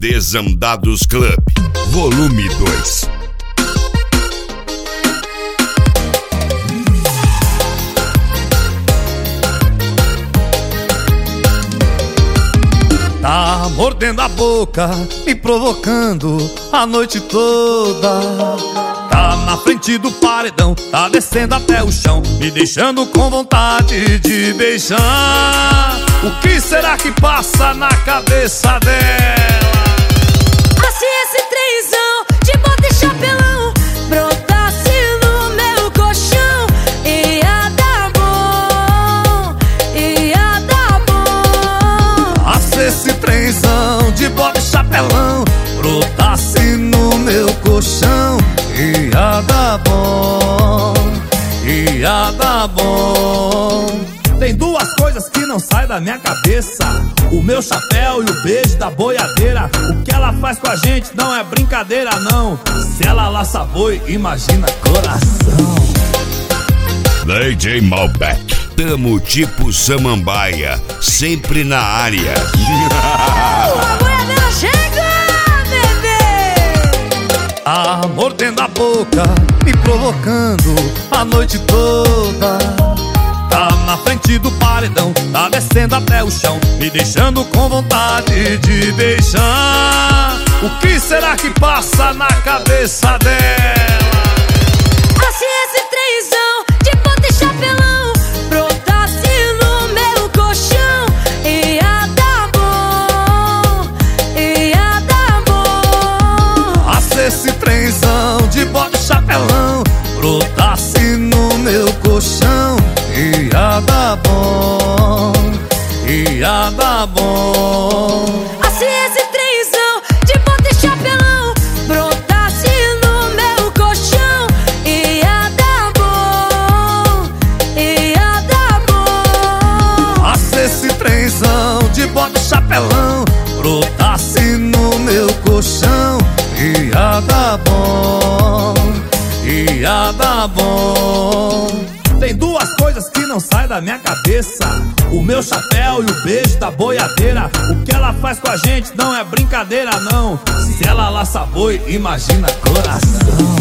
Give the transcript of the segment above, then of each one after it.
Desandados Club, volume 2. Tá mordendo a boca, me provocando a noite toda. Tá na frente do paredão, tá descendo até o chão, me deixando com vontade de beijar. O que será que passa na cabeça dela? Se esse trenzão de bota e chapelão brotasse no meu colchão, ia dar bom, ia dar bom. Se esse trenzão de bota e chapelão brotasse no meu colchão, ia dar bom, ia dar bom. Tem duas coisas que não saem da minha cabeça: o meu chapéu e o beijo da boiadeira. O que ela faz com a gente não é brincadeira, não. Se ela laça boi, imagina coração. DJ Malbec, tamo tipo samambaia, sempre na área. A boiadeira chega, bebê. Tá mordendo a boca, me provocando a noite toda. Tá na frente do paredão, tá descendo até o chão, me deixando com vontade de beijar. O que será que passa na cabeça dela? Se esse trenzão de bota e chapelão brotasse no meu colchão, ia dar bom, ia dar bom. Se esse trenzão de bota e chapelão brotasse no meu colchão, ia dar bom, ia dar bom. Se esse trenzão de bota e chapelão brotasse no meu colchão, ia dar bom, ia dar bom. Se esse trenzão de bota e chapelão brotasse no meu colchão, ia dar bom, ia dar bom. Tem duas coisas que não saem da minha cabeça: o meu chapéu e o beijo da boiadeira. O que ela faz com a gente não é brincadeira, não. Se ela laça boi, imagina coração.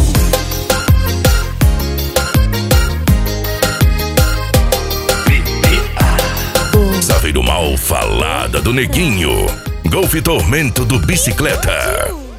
Sabe do mal falada do neguinho, Golfe Tormento do Bicicleta.